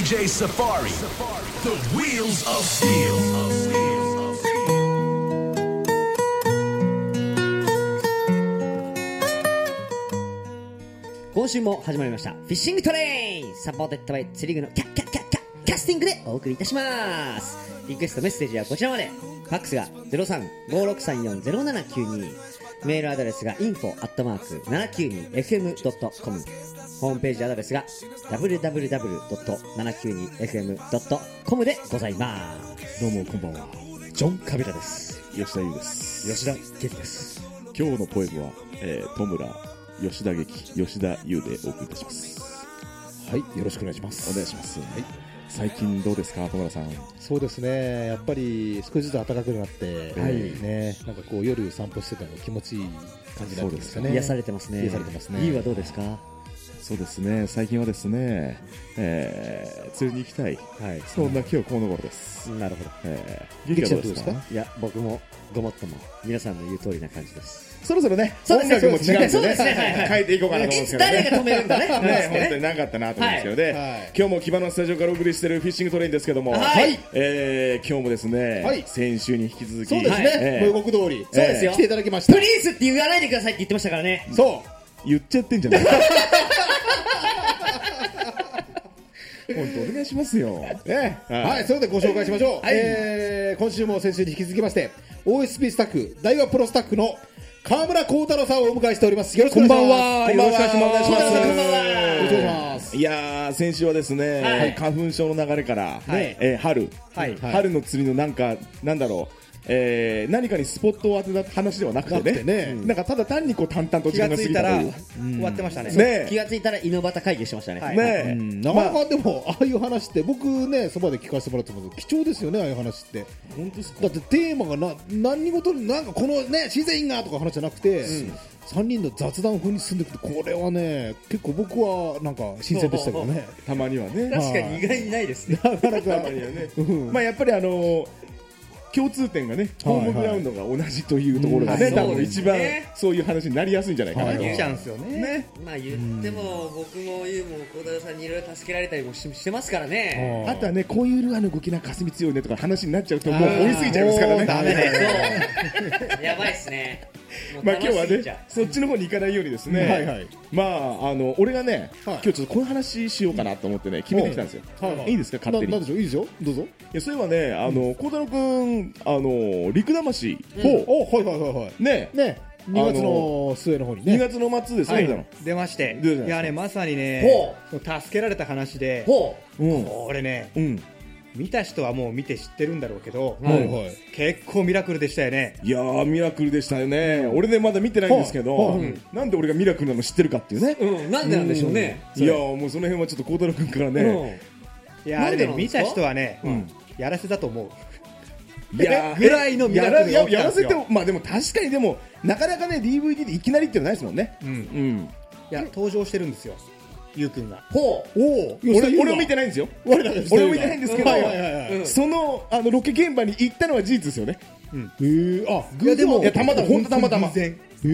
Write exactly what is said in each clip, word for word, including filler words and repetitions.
ジェー Safari The Wheels of Steel。 今週も始まりましたフィッシングトレイン、サポーテッドバイ釣り具のキャッキャッキャッキャッキャスティングでお送りいたします。リクエストメッセージはこちらまで。ファックスが ゼロさん ごろくさんよん ゼロななきゅうに、 メールアドレスが インフォ アットマーク ななきゅうにエフエム ドット コム、 ホームページアドレスが ダブリューダブリューダブリュー ドット ななきゅうにエフエム ドット コム でございます。 どうもこんばんは。 ジョン・カビラです。 吉田優です。 吉田劇です。 今日のポエムは、えー、戸村吉田劇吉田優でお送りいたします。 はい、よろしくお願いします。 お願いします。はい、最近どうですか、戸村さん。 そうですね、やっぱり少しずつ暖かくなって、はいね、なんかこう夜散歩してても気持ちいい感じになってますかね。 癒されてますね。 癒されてますね。 優はどうですか。 そうですね、最近はですね、えー、釣りに行きたい、はい、そんな今日この頃です。 なるほど。 えー、劇はどうですか。 いや、僕もごもっとも皆さんの言う通りな感じです。 そろそろね、音楽も違うんでね、変えていこうかなと思うんですけどね。 誰が止めるんだね。 ね、本当になかったなと思うんですけどね。今日も木場のスタジオからお送りしているフィッシングトレインですけども、はい、えー、今日もですね、先週に引き続き、 そうですね、予告通り、 そうですよ、 来ていただきました。 プリンスって言わないでくださいって言ってましたからね。 そう、言っちゃってんじゃない。本当お願いしますよ。 ね、はい、それでご紹介しましょう。はい、えー、今週も先週に引き続きまして、オーエスピー スタッフ、大和プロスタッフの川村幸太郎さんをお迎えしております。よろしくお願いします。 こんばんは。よろしくお願いします。 こんばんは。よろしくお願いします。 いやー、先週はですね、はい、花粉症の流れから、はい、えー、春、はい、春の釣りのなんか、なんだろう、えー、何かにスポットを当てた話ではなくて ね, ね、うん、なんかただ単にこう淡々と時間が過ぎたという、 終わってました ね, ね。 気がついたら井ノ端会議してましたね。 はい、ね、うん、なかなかでも、まあ、ああいう話って僕ね、そばで聞かせてもらってますけど貴重ですよね、ああいう話って。 本当ですか。 だってテーマがな何事になんかこのね自然がとか話じゃなくて、うん、さんにんの雑談風に進んでいくと、これはね結構僕はなんか新鮮でしたけどね。 たまにはね。 確かに意外にないですね。 なかなかたまにはね、うん、まあやっぱりあのー共通点がね、ホームグラウンドが同じというところがね、はいはい、多分一番そういう話になりやすいんじゃないかなと。 言っちゃうんですよね。ね、まあ言っても僕もユウも幸太郎さんにいろいろ助けられたりも し, してますからね。 あとはね、こういうルアーの動きなんか霞強いねとか話になっちゃうともう追いすぎちゃいますからね。 ダメね。そうやばいですね。 まあ今日はね、そっちの方に行かないようにですね、はいはい、まああの俺がね、はい、今日ちょっとこの話しようかなと思ってね決めてきたんですよ。はいはい、いいですか、勝手に。 なんでしょう、いいですよ、どうぞ。 いや、そういえばね、あの幸太郎君、あの陸魂、 うん、お、はいはいはいはい、ねね、にがつの末の方にね、 にがつの末ですね、はい、 出まして、いやね、まさにね、助けられた話で、うん、これね、うん、見た人はもう見て知ってるんだろうけど、はいはい、結構ミラクルでしたよね。 いやー、ミラクルでしたよね、うん、俺ねまだ見てないんですけど、うん、なんで俺がミラクルなの知ってるかっていうね、 うん、なんでなんでしょうね、 うん、いやー、もうその辺はちょっと幸太郎君からね、うん、 いやあれね、見た人はね、うん、やらせだと思う。 いやぐらいのミラクルが起きたんですよ。 やらせても、まあでも確かに、でもなかなかね ディーブイディー でいきなりっていうのはないですもんね。うん、うん、 いや登場してるんですよ、ゆうくんが。 ほう、お俺俺を見てないんですよ。俺を見てないんですけど、そのあのロケ現場に行ったのは事実ですよね。 うん、へえ、あ、 いやでも、 いやたまたま、本当たまたま。 で、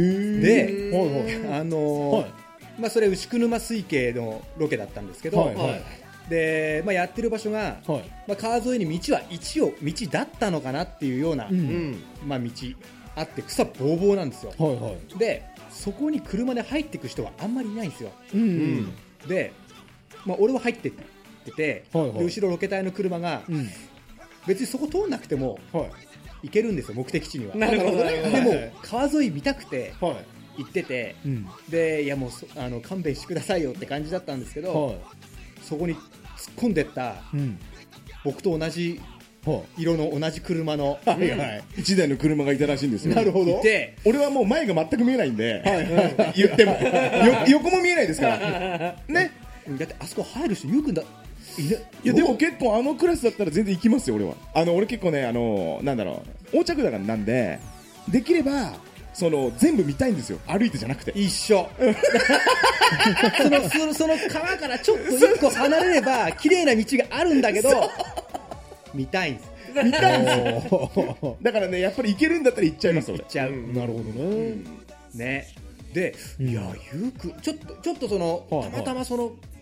あのまあそれ牛久沼水系のロケだったんですけど。はいはい、でまあ、やってる場所が、はい、まあ、川沿いに道は一応道だったのかなっていうような、うん、まあ、道あって草ぼうぼうなんですよ。はいはい、でそこに車で入っていく人はあんまりいないんですよ。うんうん、で、まあ、俺は入ってってて、はいはい、で後ろロケ隊の車が、うん、別にそこ通んなくても、はい、行けるんですよ、目的地には。 なるほどね。 でも川沿い見たくて、はい、行ってて、うん、でいやもうあの勘弁してくださいよって感じだったんですけど、はい、そこに突っ込んでった、うん、僕と同じ色の同じ車の、 はいはい、いちだいの車がいたらしいんですよ。 なるほど。 で俺はもう前が全く見えないんで、はいはい、言ってもよ横も見えないですからね。 だってあそこ入る人ゆうくんだ。 いや, いやでも結構あのクラスだったら全然行きますよ俺は。あの俺結構ね、あのなんだろう、横着だからなんでできればその全部見たいんですよ、歩いてじゃなくて。 一緒そのそのその川からちょっと一個離れれば綺麗な道があるんだけど見たいんです。 見たいんですよだからね、やっぱり行けるんだったら行っちゃいます、うん、 行っちゃう、うん、 なるほどね、うん、 ねで、うん、いやゆうくんちょっとちょっとその、はいはい、たまたまその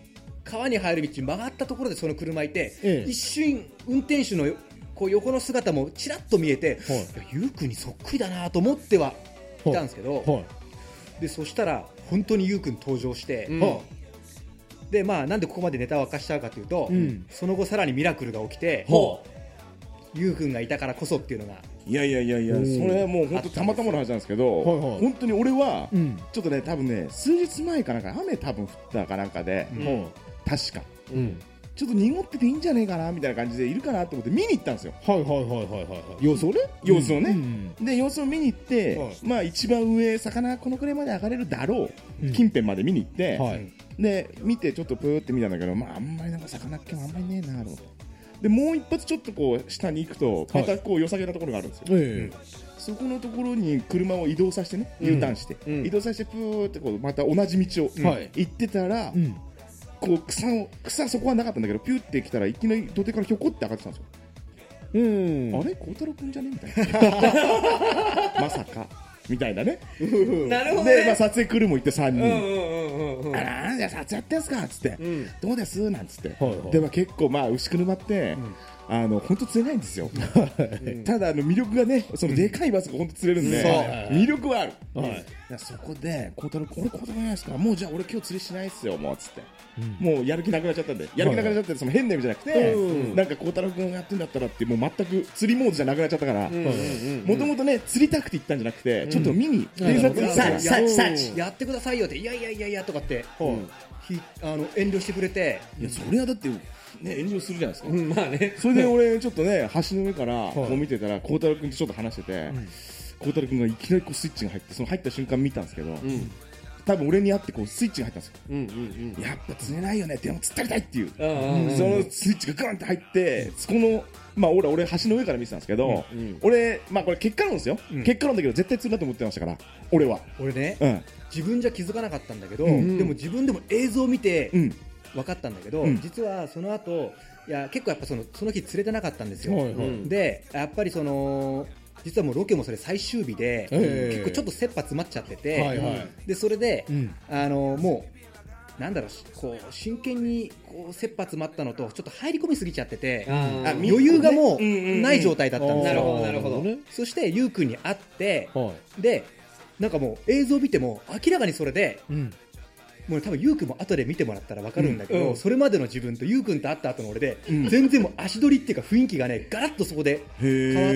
川に入る道曲がったところでその車いて、 ええ、 一瞬運転手のこう横の姿もちらっと見えて、はい、ゆうくんにそっくりだなと思ってはいたんですけど、はいはい、でそしたら本当にゆうくん登場して、うん、でまあ、なんでここまでネタを明かしちゃうかというと、うん、その後さらにミラクルが起きて、ゆうくんがいたからこそっていうのが、 いやいやいやいや、それはもう本当たまたまの話なんですけど、はいはい、本当に俺は、うん、ちょっとね多分ね数日前かなんか雨多分降ったかなんかで、うん、確か、うん、ちょっと濁ってていいんじゃねえかなみたいな感じでいるかなと思って見に行ったんですよ。 はいはいはいはいはい様子をね様子をね、うんうん、で様子を見に行って、はい、まあ一番上魚このくらいまで上がれるだろう、うん、近辺まで見に行って、はい、で見てちょっとプーって見たんだけど、まああんまりなんか魚っ気もあんまりねえなと思って、でもう一発ちょっとこう下に行くとまたこう良さげなところがあるんですよ、はい、うん、そこのところに車を移動させてね、うん、U ターンして、うん、移動させてプーってこうまた同じ道を行ってたら、うん、こう草を草そこはなかったんだけどピュって来たらいきなり土手からひょこって上がってたんですよ。うん、あれ孝太郎くんじゃねみたいなまさかみたいなねなるほどね。 で、まあ、撮影クルーも行ってさんにん、あらじゃあ撮影やってんすかっつって、うん、どうですなんつって、はいはい、でも結構まあ牛車って、うん、あの本当釣れないんですよただあの魅力がねそのでかいバスが本当釣れるんで、うん、魅力はある、はい、そこで孝太郎俺孝太郎じゃないですか、もうじゃあ俺今日釣りしないっすよもうっつって、うん、もうやる気なくなっちゃったんでやる気なくなっちゃって、その変な意味じゃなくて、うん、なんか孝太郎君がやってんだったらってもう全く釣りモードじゃなくなっちゃったからもともとね釣りたくて行ったんじゃなくて、うん、ちょっと見に偵察にやってくださいよっていやいやいやいやとかって、うん、ひあの遠慮してくれて、 いやそれはだってね、遠慮するじゃないですか、 うん、まあね、 それで俺ちょっとね橋の上からこう見てたら孝太郎君とちょっと話してて、孝太郎君がいきなりこうスイッチが入って、その入った瞬間見たんですけど、うん、多分俺に会ってこうスイッチが入ったんですよ、うんうんうん、やっぱ釣れないよねでも釣ったりたいっていう、うんうん、そのスイッチがグンって入って、そこのまあ俺俺橋の上から見てたんですけど、うんうん、俺まあこれ結果論ですよ、うん、結果論だけど絶対釣るなと思ってましたから俺は俺ね、 うん、 自分じゃ気づかなかったんだけど、うん、でも自分でも映像を見て、うん分かったんだけど、うん、実はその後いや結構やっぱそのその日釣れてなかったんですよ、はいはい、でやっぱりその実はもうロケもそれ最終日で、結構ちょっと切羽詰まっちゃってて、はいはい、でそれで、うん、あのもうなんだろうこう真剣にこう切羽詰まったのとちょっと入り込みすぎちゃってて、あ余裕がもうない状態だったんですよ、 なるほどなるほど。 そしてゆうくんに会って、はい、でなんかもう映像を見ても明らかにそれで、うんもう多分ゆうくんも後で見てもらったら分かるんだけど、うんうん、それまでの自分とゆうくんと会った後の俺で、うん、全然もう足取りっていうか雰囲気がねガラッとそこで変わって、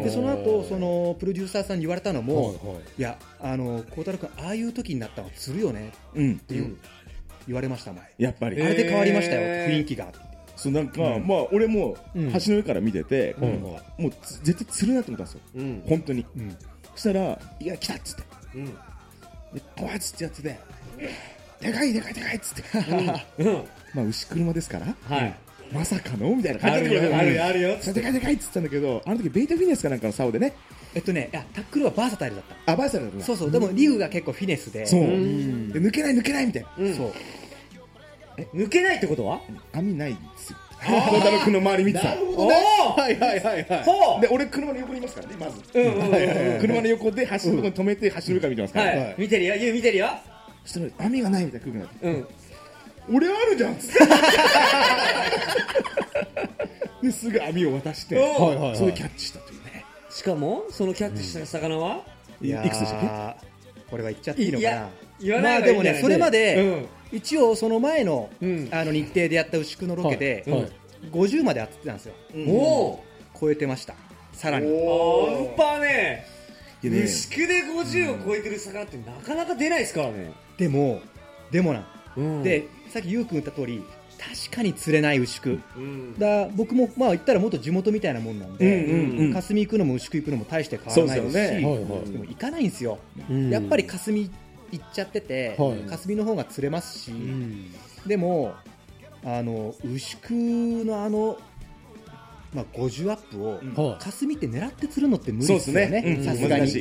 でその後そのプロデューサーさんに言われたのも、はいはい、いやあの孝太郎くんああいう時になったら釣るよねっていう、うん、言われましたもん。 やっぱりあれで変わりましたよ雰囲気が。 そうなんか、うん、まあ俺も橋の上から見てて、うん、もう絶対釣るなと思ったんですよ、うん、本当に、うん、そしたらいや来たっつって、うん、でこうっつってやっててでかいでかいでかいっつって、うんうん、まあ牛車ですから、はい、まさかのみたいな感じであるよあるよでかいでかいっつったんだけど、あの時ベイトフィネスかなんかの竿でね、 えっとねいやタックルはバーサタイルだった。 あバーサタイルだった。 そうそう、でもリグが結構フィネスで、 そうで抜けない抜けないみたいな、うん、そうえ抜けないってことは網ないんですよ。孝太郎君の周り見てた。 なるほどね。 はいはいはいはい。で俺車の横にいますからねまず。うんうんうんうん、車の横で橋のとこに止めて橋の上から見てますから。 はいはい、見てるよゆう見てるよ。 そしたら網がないみたいな空気になって、うん、俺あるじゃんっつってですぐ網を渡して、はいはいはい、それでキャッチしたというね。 しかもそのキャッチした魚は、 うん、い, いくつでしたっけ。これは言っちゃっていいのかな。 いや言わないまあでもねそれまで、うん、一応その前の、うん、あの日程でやった牛久のロケで、はいはい、ごじゅうまで当ててたんですよ、うん、お超えてました。さらに半端ねえ、牛久でごじゅうを超えてる魚ってなかなか出ないですからね。 でもでもな、うん、でさっきゆうくん言った通り確かに釣れない牛久、うん、だ僕もまあ言ったら元地元みたいなもんなんで、うんうんうん、霞行くのも牛久行くのも大して変わらないですし、で, す、ねはいはい、でも行かないんですよ、うん、やっぱり霞行っちゃってて、はい、霞の方が釣れますし、うん、でもあの牛久のあのまあ、ごじゅうアップを、うん、霞って狙って釣るのって無理ですよね、さすがに、うん、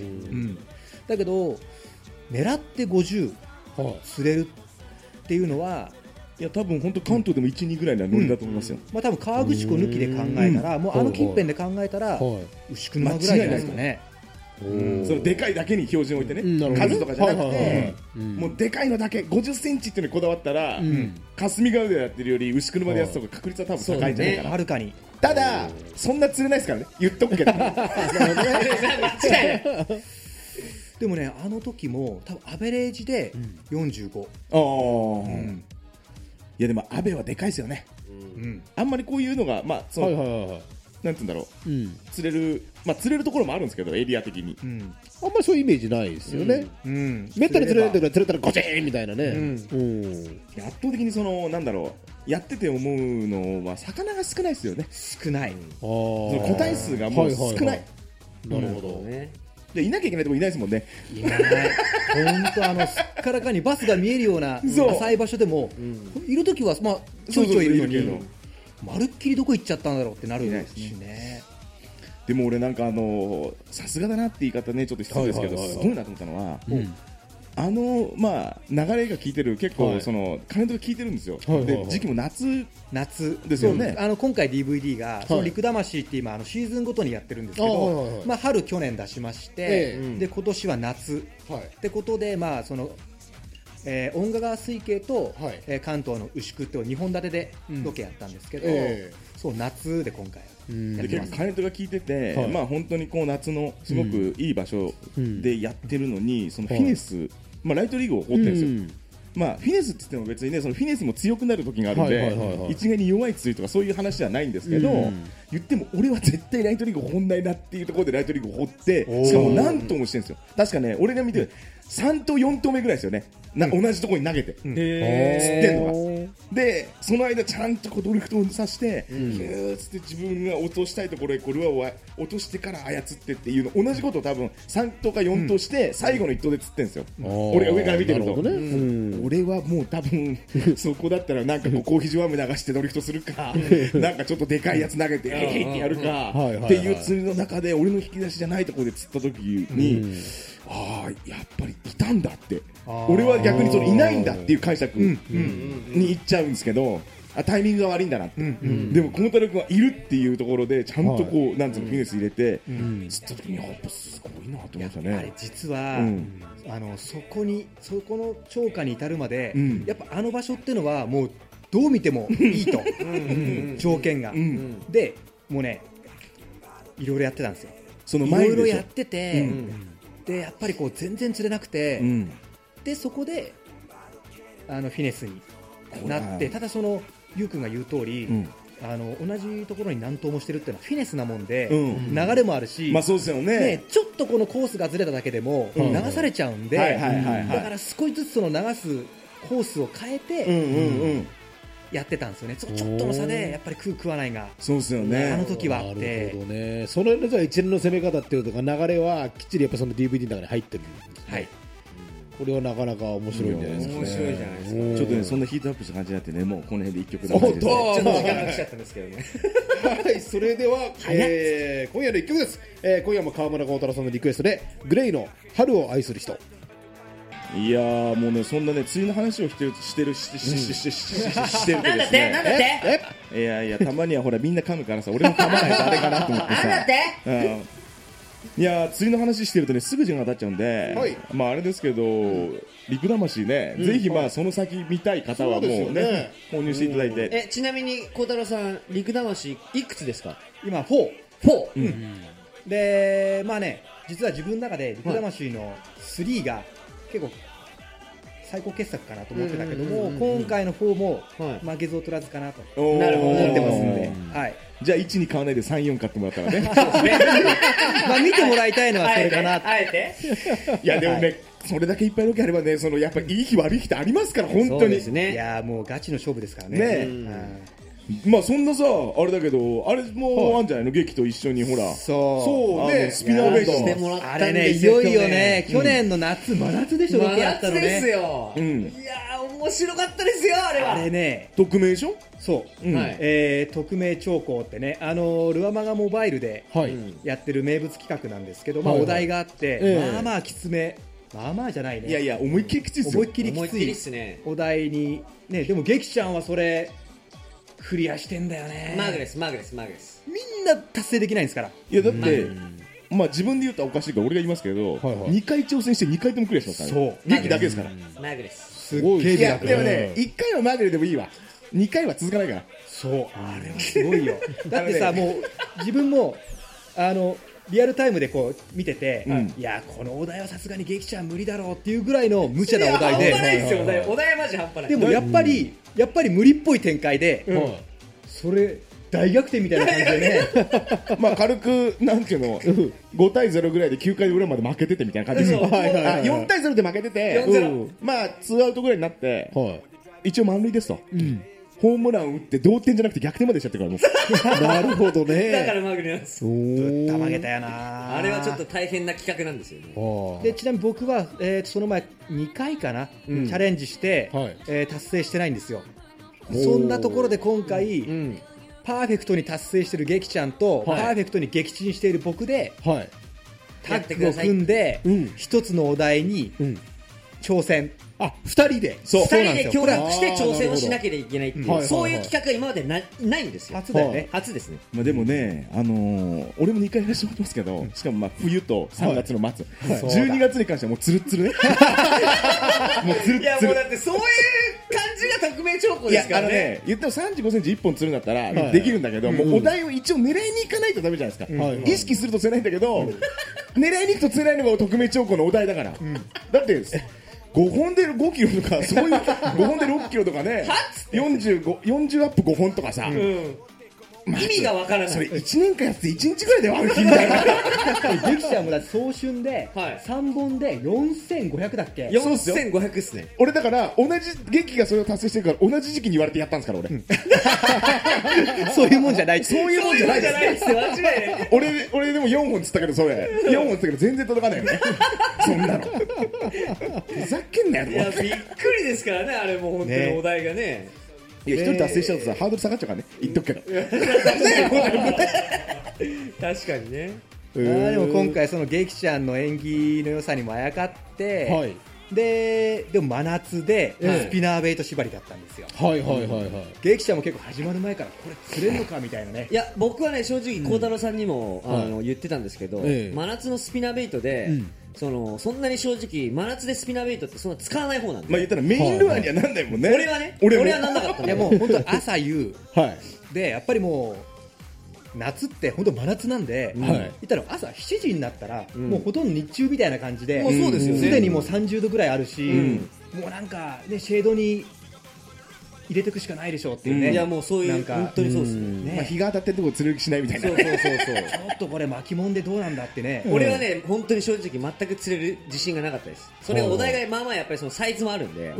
だけど狙ってごじゅう釣れるっていうのは、 いや多分本当関東でもいち、にぐらいのノリだと思いますよ、 うんまあ、多分河口湖抜きで考えたら、もうあの近辺で考えたら、牛久沼ぐらいじゃないですかね。 そのでかいだけに標準を置いてね、数とかじゃなくてもうでかいのだけごじゅっセンチっていうのにこだわったら、霞ヶ浦でやってるより牛久沼でやってた方が確率は多分高いんじゃないかな。 はるかに。 ただそんな釣れないですからね、言っとくけどでもね、あの時も多分アベレージでよんじゅうご。 ああ、いやでもアベはでかいですよね。あんまりこういうのがまあそのなんて言うんだろう、釣れるまあ釣れるところもあるんですけどエリア的に、 あんまりそういうイメージないですよね。めったに釣れないときは釣れたらゴチーンみたいなね。 圧倒的にそのなんだろう、やってて思うのは魚が少ないですよね。 少ない。 その個体数がもう少ない。 なるほどね。 でいなきゃいけないとこいないですもんね。 いない。本当あのすっからかにバスが見えるような浅い場所でもいるときはまあちょいちょいいるのに、まるっきりどこ行っちゃったんだろうってなるんですね。 でも俺なんかあのさすがだなって言い方ねちょっと失礼ですけど、すごいなと思ったのは、あのまあ流れが効いてる結構そのカレントが効いてるんですよ。で時期も夏夏ですよね。 あの今回 ディーブイディー がその陸魂って今あのシーズンごとにやってるんですけど、まあ春去年出しまして、で今年は夏ってことでまあそのえー、遠賀川水系と、はい、えー、関東の牛久ってにほん立てでロケやったんですけど、うんえー、そう夏で今回やってます。 でカレントが効いてて、はい、まあ本当にこう夏のすごくいい場所でやってるのに、うん、そのフィネス、はい、まあ、ライトリーグを掘ってるんですよ、うん、まあ、フィネスって言っても別にねそのフィネスも強くなる時があるんで一概に弱い釣りとかそういう話ではないんですけど、うん、言っても俺は絶対ライトリーグを掘んないなっていうところでライトリーグを掘ってしかも何頭もしてるんですよ。確かね俺が見てるさん頭よん頭目ぐらいですよね、な同じところに投げて、うん、釣ってんのがでその間ちゃんとこうドリフトをさして、うん、ヒューッつって自分が落としたいところへこれは落としてから操ってっていうの同じことを多分さん頭かよん頭して、うん、最後のいっ頭で釣ってんですよ、うん、俺が上から見てると、ね、うん、俺はもう多分そこだったらなんかこうコーヒージワム流してドリフトするかなんかちょっとでかいやつ投げてヘイヘイってやるかっていう釣りの中で俺の引き出しじゃないところで釣った時に、うん、ああやっぱりいたんだって俺は逆にそのいないんだっていう解釈にいっちゃうんですけど、あタイミングが悪いんだなって、うんうん、でも小太郎君はいるっていうところでちゃんとこう、はい、なんつうのフィネス入れて、うん、釣った時にやっぱすごいなと思いましたね。 やっぱり実は、うん、あのそこにそこの釣果に至るまで、うん、やっぱあの場所っていうのはもうどう見てもいいと条件が、うん、でもうねいろいろやってたんですよ。その前いろいろやってて、うん、でやっぱりこう全然釣れなくて、うん、でそこであのフィネスになって、ただそのゆうくんが言う通り、うん、あの同じところに何頭もしてるっていうのはフィネスなもんで、うん、流れもあるし、 まあそうですよね、 ねちょっとこのコースがずれただけでも、うん、流されちゃうんで、だから少しずつその流すコースを変えて、うんうんうん、やってたんですよね。ちょっとの差でやっぱり食う食わないがそうですよね、 あの時はあって、 なるほどね、その辺のじゃあ一連の攻め方っていうとか流れはきっちりやっぱその ディーブイディー の中に入ってるんですね。はい、これはなかなか面白いんじゃないですかね。面白いじゃないですか。 ちょっとねそんなヒートアップした感じになってね、もうこの辺で一曲流れて、ちょっと時間が来ちゃったんですけどねはい、それでは、えー、今夜の一曲です、えー、今夜も川村幸太郎さんのリクエストでグレイの春を愛する人。 いやーもうねそんなね釣りの話をしてるしてるししししししてるとですね、 なんだっていやいやたまにはほらみんな噛むからさ、俺も噛まないとあれかなと思ってさなんだっていや釣りの話してるとねすぐ時間が経っちゃうんで、はい、まああれですけど、うん、陸魂ね、うん、ぜひまあその先見たい方はもうね、ね購入していただいて、 えちなみに幸太郎さん陸魂いくつですか？ 今フォー、フォー、うん、でまあね実は自分の中で陸魂のスリーが結構最高傑作かなと思ってたけども、今回のフォーも負けず劣らずかなと思ってますので、はい、 じゃあいちに買わないでさん、よん買ってもらったらねまあ見てもらいたいのはそれかなあえていやでもね、はい、それだけいっぱいロケあればね、そのやっぱりいい日悪い日ってありますから本当に。そうですね、いやもうガチの勝負ですからね。 ねまあそんなさあれだけどあれもあんじゃないの、劇と一緒にほらそうそうねスピナーベイトしてもらったあれねいよいよね去年の夏真夏でしょロケやったのね。 真夏ですよ。いや面白かったですよあれは。 あれね匿名でしょ。 そう、え匿名長考ってね、あのルアマガモバイルでやってる名物企画なんですけど、まあお題があってまあまあきつめ、まあまあじゃないね、 いやいや思いっきりきついですよ。 思いっきりきついお題にね。でも劇ちゃんはそれクリアしてんだよね。 マーグレスマーグレスマーグレスみんな達成できないんですから。 いやだってまあ自分で言うとおかしいから俺が言いますけど、はいはい、にかい挑戦してにかいともクリアしますからね。そう。元気だけですから。 マグです。 すごい。いや、でもね、いっかいはマグでもいいわ。にかいは続かないから。 そう。あれはすごいよ。だってさ、もう、自分も、あの、リアルタイムでこう見てて、うん、いやこのお題はさすがに劇ちゃん無理だろうっていうぐらいの無茶なお題で、 半端ないですよ、お題、お題はマジ半端ない。 でもやっぱり、うん、やっぱり無理っぽい展開で、うん、それ大逆転みたいな感じでねまあ軽くなんていうのごたいゼロぐらいできゅうかい裏まで負けててみたいな感じで、よんたいゼロで負けてて、うん、まあツーアウトぐらいになって、はい、一応満塁ですと。うん、ホームラン打って同点じゃなくて逆転までしちゃってるからもうなるほどね。 だからマグリなんです。 ぶったまげたやな。 あれはちょっと大変な企画なんですよね。 でちなみに僕は、えー、その前にかいかな、うん、チャレンジして、はい、えー、達成してないんですよ。そんなところで今回、うん、パーフェクトに達成している劇ちゃんと、はい、パーフェクトに撃沈している僕で、はい、タッグを組んで一、うん、つのお題に、うん、挑戦。 あ、二人でそう二人で協力して挑戦をしなければいけないっていう、そういう企画が今までなないんですよ。 初だよね。 初ですね。 まあでもね、あのー、俺もにかいやらせてもらってますけど、しかもまあ冬とさんがつの末、はいはい、じゅうにがつに関してはもうツルッツルね。 もうツルッツル。いやもうだってそういう感じが匿名兆候ですからね。いやあのね、 言ってもさんじゅうごセンチいっぽん釣るんだったらできるんだけど、はい、もうお題を一応狙いに行かないとダメじゃないですか。うん、意識すると釣れないんだけど、うん、狙いに行くと釣れないのが匿名兆候のお題だから。うん、だってごほんでごキロとかそういうごほんでろっキロとかねよんじゅうご、よんじゅうアップごほんとかさ、うん、 まあ、意味がわからない。 それいちねんかんやっていちにちぐらいで歩きみたいなできちゃうもんだって早春でさんぼんでよんせんごひゃくだっけ。 よんせんごひゃくっすね。 俺だから同じ劇がそれを達成してるから同じ時期に言われてやったんですから俺、うん、 そういうもんじゃないそういうもんじゃないですよ。間違いない。 俺俺でもよんほんつったけどそれよんほんつったけど全然届かないよねそんなのふざけんなよ。 いやびっくりですからね、あれもう本当にお題がね。 いや一人達成しちゃうとさ、ハードル下がっちゃうからね、言っとくけど確かにね。 あでも今回その劇ちゃんの演技の良さにもあやかって、はい、ででも真夏でスピナーベイト縛りだったんですよ。 はいはいはいはい。 劇ちゃんも結構始まる前からこれ釣れるのかみたいなね。 いや僕はね正直孝太郎さんにも、うん、あの言ってたんですけど、はい、真夏のスピナーベイトで、うん、そのそんなに正直真夏でスピナーベイトってそんな使わない方なんで、 まあ言ったらメインルアーにはなんないもんね。 俺はね俺はなんなかったんで。いやもう本当朝夕、はい、でやっぱりもう夏って本当真夏なんで、はい、言ったら朝しちじになったら、うん、もうほとんど日中みたいな感じで、 もうそうですよね。 すでにもうさんじゅうどぐらいあるし、うん、もうなんかねシェードに入れていくしかないでしょうっていうね、 うん、いやもうそういうなんか本当にそうですね、 まあ、日が当たってるとこ釣りしないみたいな。 そうそうそうそうちょっとこれ巻きもんでどうなんだってね、 うん、俺はね本当に正直全く釣れる自信がなかったです。それお題がまあまあやっぱりそのサイズもあるんで、 うん、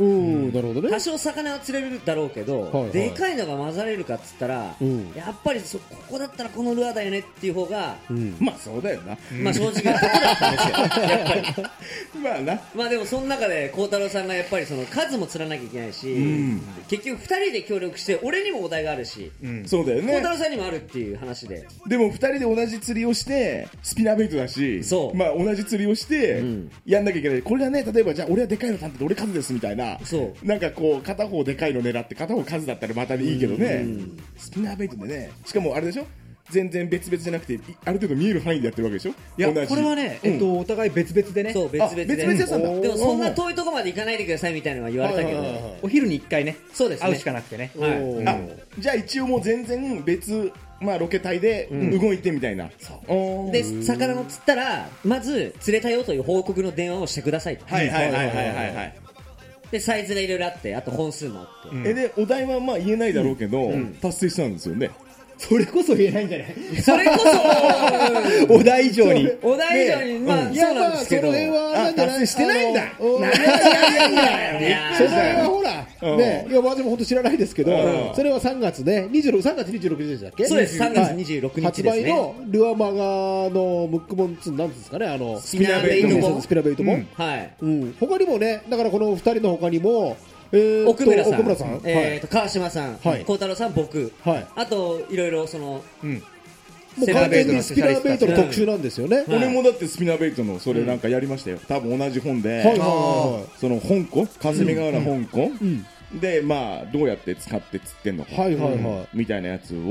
なるほどね、 多少魚は釣れるだろうけど、はいはい、でかいのが混ざれるかっつったら、うん、やっぱりそここだったらこのルアーだよねっていう方が、 うん、まあそうだよな、 まあ正直なとこだったんですよやっぱりまあな、 まあでもその中で孝太郎さんがやっぱりその数も釣らなきゃいけないし、うん、結局ふたりで協力して俺にもお題があるし、 うん、そうだよね、 孝太郎さんにもあるっていう話で、 でもふたりで同じ釣りをしてスピナーベイトだし、そう、まあ、同じ釣りをしてやんなきゃいけない、うん、これはね例えばじゃあ俺はでかいの担当で俺数ですみたいな、そうなんかこう片方でかいの狙って片方数だったらまたいいけどね、うん、スピナーベイトでね、しかもあれでしょ、全然別々じゃなくてある程度見える範囲でやってるわけでしょ。 いやこれはね、えっとうん、お互い別々でね、 そう別々で別々やったんだ、 でもそんな遠いとこまで行かないでくださいみたいなのは言われたけど、 お昼にいっかいね、 そうですね、 会うしかなくてね、 はい、あじゃあ一応もう全然別、まあ、ロケ隊で動いてみたいな、うん、 そうで魚を釣ったらまず釣れたよという報告の電話をしてくださいと、 はいはいはいはいはいはい、 でサイズがいろいろあって、あと本数もあって、うん、 えでお題はまあ言えないだろうけど、うん、達成したんですよね。 それこそ言えないんじゃないそれこそお題以上にお題以上に、まあ、うん、そうなんですけど、 その辺はなんじゃない、 達成してないんだ、 その辺はほらね、いや私も本当知らないですけど、それはさんがつね、にじゅうろく、さんがつにじゅうろくにちでしたっけ。 そうです、さんがつにじゅうろくにちですね、 発売のルアマガのムックモンツなんですかね、あのスピナーベイト本、 スピナーベイト本、 はい、 うん、他にもね、だからこのふたりの他にもえー、奥村さん、 奥村さん、 えーと川島さん、孝、はい、太郎さん、僕、はい、あといろいろその、うん、 もう完全にスピナーベイトの特集なんですよね。 俺もだってスピナーベイトのそれなんかやりましたよ。多分同じ本で、はいはいはい、その香港、霞ヶ浦香港、うんうん、でまあどうやって使って釣ってんのか、はいはいはい、みたいなやつを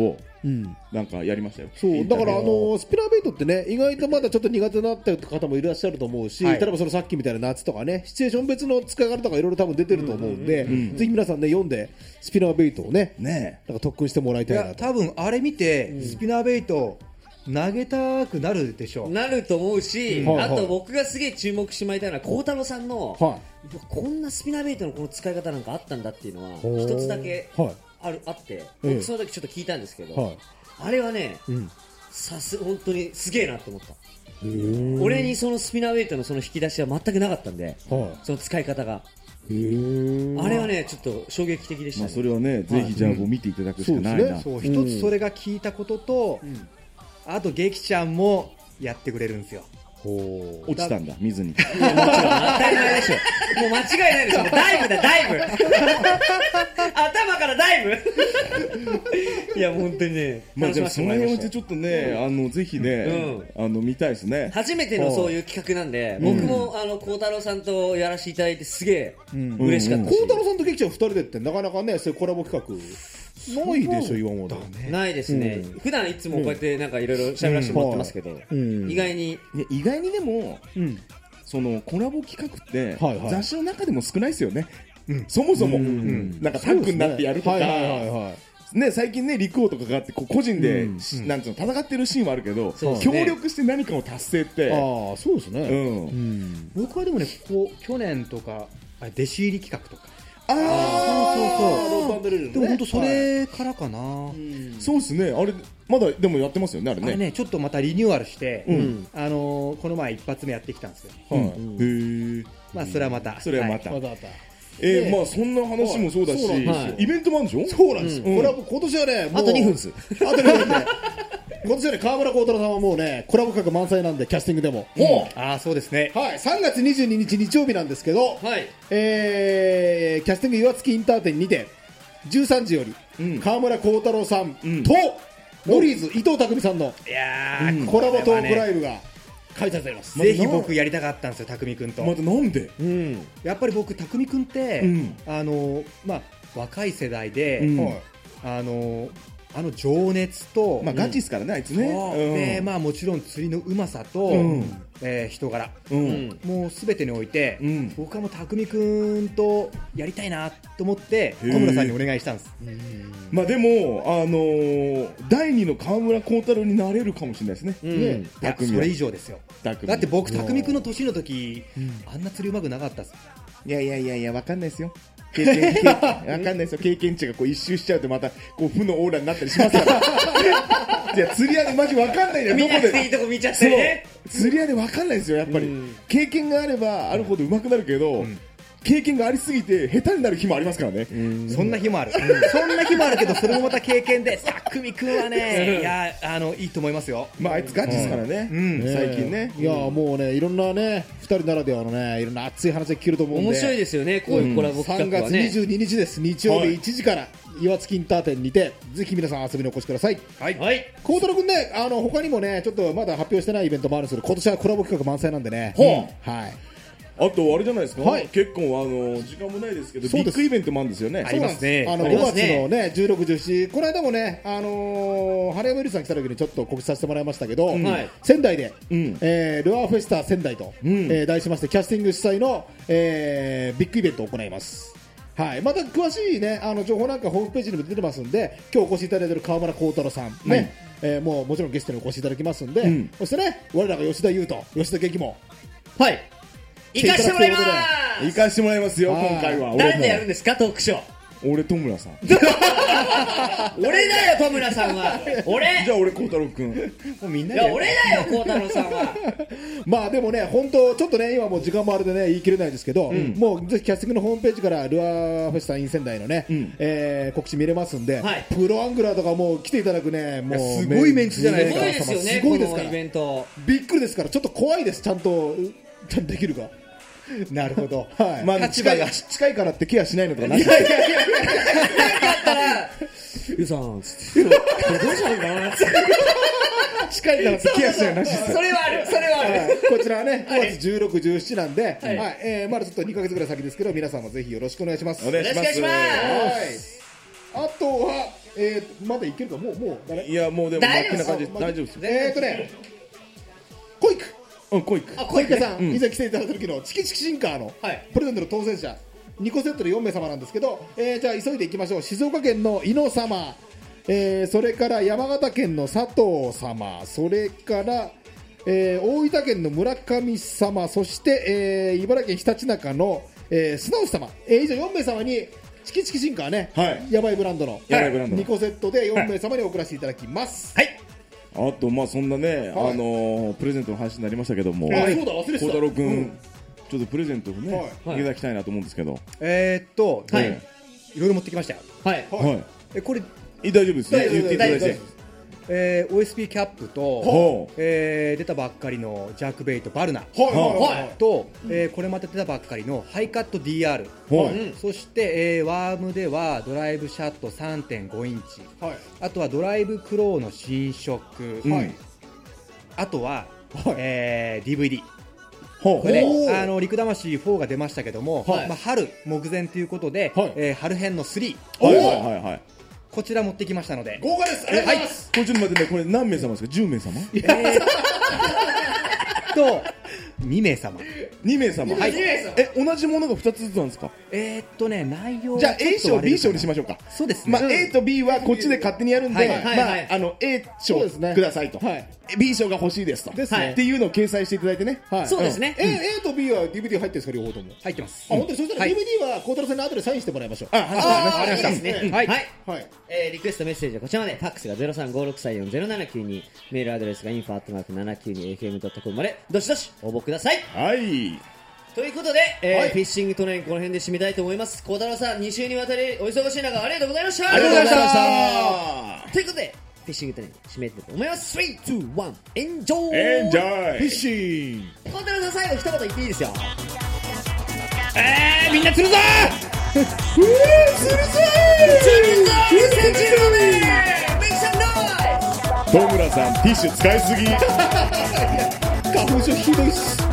なんかやりましたよ。 そうだからあのスピナーベイトってね意外とまだちょっと苦手になった方もいらっしゃると思うし、はい、例えばそのさっきみたいな夏とかねシチュエーション別の使い方とかいろいろ多分出てると思うんで、ぜひ皆さんね読んでスピナーベイトをねねなんか特訓してもらいたいなと。 いや多分あれ見てスピナーベイト投げたくなるでしょう。 なると思うし、うん、あと僕がすげえ注目してもらいたいのは孝太郎さんの、はい、こんなスピナーベイトのこの使い方なんかあったんだっていうのは一つだけある、はい、あって、僕その時ちょっと聞いたんですけど、はい、あれはね、うん、さす本当にすげえなと思った。俺にそのスピナーベイトのその引き出しは全くなかったんで、はい、その使い方がへあれはねちょっと衝撃的でしたね。 まあ、それはね、ぜひじゃあもう見ていただくしかないな。 そう一つそれが聞いたことと、うん、あとゲキちゃんもやってくれるんですよ。 ほう落ちたんだ水に。 もちろん当たり前でしょ。もう間違いないですよ。ダイブだダイブ。頭からダイブ。いや本当にね。 まあじゃあその辺をちょっとね、うん、あのぜひね、うん、あの見たいですね。 初めてのそういう企画なんで、僕もあの孝太郎さんとやらせていただいてすげえ嬉しかったし。 孝太郎さんとゲキちゃんふたりでってなかなかねそういうコラボ企画。ないでしょ今まで、 ね、ないですね、うん、普段いつもこうやってなんかいろいろ喋らせてもらってますけど、うん、意外にいや意外にでも、うん、そのコラボ企画って、はいはい、雑誌の中でも少ないですよね、うん、そもそも、うん、なんかタッグになってやるとか、ね、最近ね陸王とかがあってこう個人で、うん、なんつうの戦ってるシーンはあるけど、ね、協力して何かを達成ってあそうですね、うんうん、僕はでもねここ去年とか弟子入り企画とかああそうそうそうでも本当それからかな、はい、 そうですねあれまだでもやってますよねあれねあれねちょっとまたリニューアルして、うん、あのー、この前一発目やってきたんですよ、はいうん、へえまあそれはまたそれはまた、 はい、 えー、まあそんな話もそうだし、はい、イベントもあるでしょそうなんですよ、うん、これは今年はねあとにふんですあとにふんで今年はね川村孝太郎さんはもうねコラボ企画満載なんでキャスティングでも、 うん、ああそうですねはいさんがつにじゅうににち日曜日なんですけど、はいえー、キャスティング岩槻インター店にてじゅうさんじより、うん、川村孝太郎さんと、うん、ノリーズ伊藤匠さんのいや、 うん、コラボトークライブが開催されます。 ぜひ僕やりたかったんですよ匠くんと。 またなんで、 うん、やっぱり僕匠くんって、うん、あのまあ若い世代で、うん、あのあの情熱と、 まあ、ガチですからね、うん、あいつね、 うんでまあ、もちろん釣りのうまさと、うんえー、人柄、うん、もうすべてにおいて、うん、僕はもう匠くんとやりたいなと思って小村さんにお願いしたんです。 まあ、でも、あのー、だいにの川村孝太郎になれるかもしれないですね、うんねいやそれ以上ですよ。だって僕匠くんの年の時、うん、あんな釣りうまくなかったっす。 いやいやいやいや分かんないですよ経験経験分かんないですよ経験値がこう一周しちゃうとまたこう負のオーラになったりしますからいや釣り屋でマジ分かんないんだよ見なくていいとこ見ちゃってね釣り屋で分かんないですよやっぱり、うん、経験があればあるほど上手くなるけど、うん経験がありすぎて下手になる日もありますからね。 うんそんな日もある、うん、そんな日もあるけどそれもまた経験で匠くんはねいやあのいいと思いますよ。 まああいつガチですからね、うん、最近ねいやもうねいろんなねふたりならではのねいろんな熱い話が聞けると思うんで面白いですよねこういうコラボ企画はね、うん、 さんがつにじゅうににちです日曜日いちじから、はい、岩槻インター店にてぜひ皆さん遊びにお越しください。 はいはい孝太郎くんねあの他にもねちょっとまだ発表してないイベントもあるんですけど今年はコラボ企画満載なんでね、 うん、 はいあとあれじゃないですか、はい、結構あの時間もないですけどビッグイベントもあるんですよね。 ありますね。 あのごがつのねじゅうろく、じゅうしちこの間もねあのー、春山ゆりさん来た時にちょっと告知させてもらいましたけど、うんはい、仙台で、うんえー、ルアーフェスタ仙台と、うんえー、題しましてキャスティング主催の、えー、ビッグイベントを行います。はい、また詳しい、ね、あの情報なんかホームページにも出てますんで今日お越しいただいている川村孝太郎さん、ねはいえー、もうもちろんゲストにお越しいただきますんで、うん、そしてね我らが吉田優斗吉田劇もはい行かしてもらいます行かしてもらいますよ今回は。 誰でやるんですかトークショー。 俺戸村さん俺だよ戸村さんは俺じゃあ俺孝太郎くんもうみんないや俺だよ孝太郎さんはまあでもね本当ちょっとね今もう時間もあれでね言い切れないですけど、うん、もうぜひキャスティングのホームページからルアーフェスタイン仙台のね、うんえー、告知見れますんで、はい、プロアングラーとかもう来ていただくねもうすごいメンツじゃないですか。すごいですよねすごいですからこのイベントびっくりですからちょっと怖いですちゃんとちゃんとできるかなるほど、 はいまあ、 立場が近いからってケアしないのとかないいやいやいやいやだったらゆうさんつってこれどうしたらいいかな近いからってケアしないなしです。 それはあるそれはある、はい、 こちらはねごがつじゅうろく、じゅうしちなんで、はいはいえー、まだちょっとにかげつぐらい先ですけど皆さんもぜひよろしくお願いします。 お願いします。 はいあとはえー、まだいけるかもうもういやもうでも大丈夫な感じ大丈夫です。 えーとねコイクうんコイク小池さん、以前来ていただいた時のチキチキシンカーのプレゼントの当選者にこセットでよんめいさまなんですけど、えー、じゃあ急いでいきましょう。静岡県の伊野様、えー、それから山形県の佐藤様、それから、えー、大分県の村上様、そして、えー、茨城県ひたちなかの、えー、砂内様、えー、以上よんめいさまにチキチキシンカーね、はい、やばいブランドのにこセットでよんめいさまに送らせていただきます。はい、 あとまあそんなね、はい、あのー、プレゼントの話になりましたけども、 あ、そうだ忘れてた。 孝太郎君、うん、ちょっとプレゼントをね、はい、いただきたいなと思うんですけど、 えー、っと、はい、いろいろ持ってきましたよ。 はい、 はい、 えこれ大丈夫ですね、言っていただいて。 えー、オーエスピー キャップと、えー、出たばっかりのジャークベイトバルナ、はいはいはい、と、えー、これまた出たばっかりのハイカット ディーアール、はい、そして、えー、ワームではドライブシャット さんてんご インチ、はい、あとはドライブクローの新色、はい、あとは、はい、えー、ディーブイディー、これね、あの陸魂フォーが出ましたけども、はい、まあ、春目前ということで、はい、えー、春編のスリー、はいはいはいはい、こちら持ってきましたので豪華です。ありがとうございます。 これちょっと待ってね、これ何名様ですか？じゅうめい様？ えーとにめい様。 にめい様。はい。え、同じものがふたつずつなんですか？ えーっとね、内容じゃあ A 賞 B 賞にしましょうか。 そうですね。 まあ A と B はこっちで勝手にやるんで、まああの A 賞くださいと、B 賞が欲しいですとっていうのを掲載していただいてね。 そうですね。 A と B は ディーブイディー 入ってるんですか？両方とも入ってます。 あ、本当に。そしたら ディーブイディー は孝太郎さんに後でサインしてもらいましょう。 あ、はい、ありましたね。はいはい。 えー、リクエストメッセージはこちらまで。ファックスが ゼロさんごろくさんよんゼロななきゅうに、メールアドレスが インフォ アットマークななきゅうにエフエムドットコム までどしどし応募ください。 はい。 ということで、えーはい、フィッシングトレインこの辺で締めたいと思います。孝太郎さん、に週にわたりお忙しい中ありがとうございました。 ありがとうございました。 ということで、フィッシングトレイン締めたいと思います。スリー、ツー、ワン、エンジョイ。 エンジョイ。 フィッシング。 孝太郎さん、最後一言言っていいですよ。 えー、みんな釣るぞー。 うー、釣るぞー。 釣るぞー。センチロメー。メイクサンノイズ。 戸村さん、ティッシュ使いすぎ。 花粉症ひどいっす。